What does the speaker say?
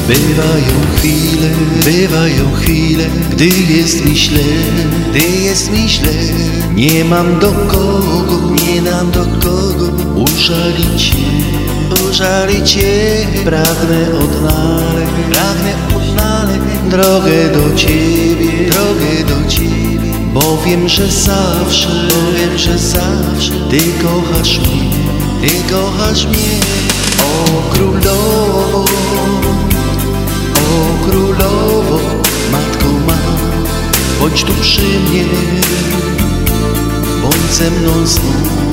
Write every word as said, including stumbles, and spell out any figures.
Bywają chwile, bywają chwile, gdy jest mi źle, gdy jest mi źle. Nie mam do kogo, nie mam do kogo użalić się, użalić się. Pragnę odnaleźć, pragnę odnaleźć drogę do Ciebie, drogę do Ciebie. Bo wiem, że zawsze, bo wiem, że zawsze Ty kochasz mnie, Ty kochasz mnie. O królowo, o królowo, matko ma, bądź tu przy mnie, bądź ze mną znów.